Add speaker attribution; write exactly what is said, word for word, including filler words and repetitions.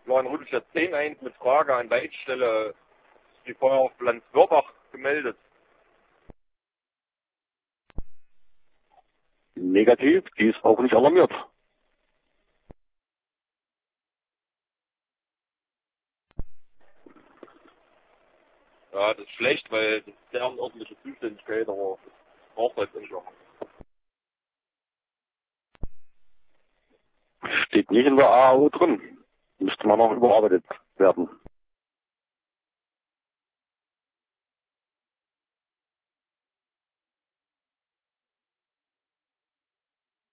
Speaker 1: Kleinen rufe ich jetzt zehn eins mit Frage an Leitstelle. Die Feuerwehr Wörbach gemeldet.
Speaker 2: Negativ, die ist auch nicht alarmiert.
Speaker 1: Ja, das ist schlecht, weil das ist deren ordentliche Zuständigkeit, aber das braucht halt nicht noch.
Speaker 2: Steht nicht in der A A O drin. Müsste man noch überarbeitet werden.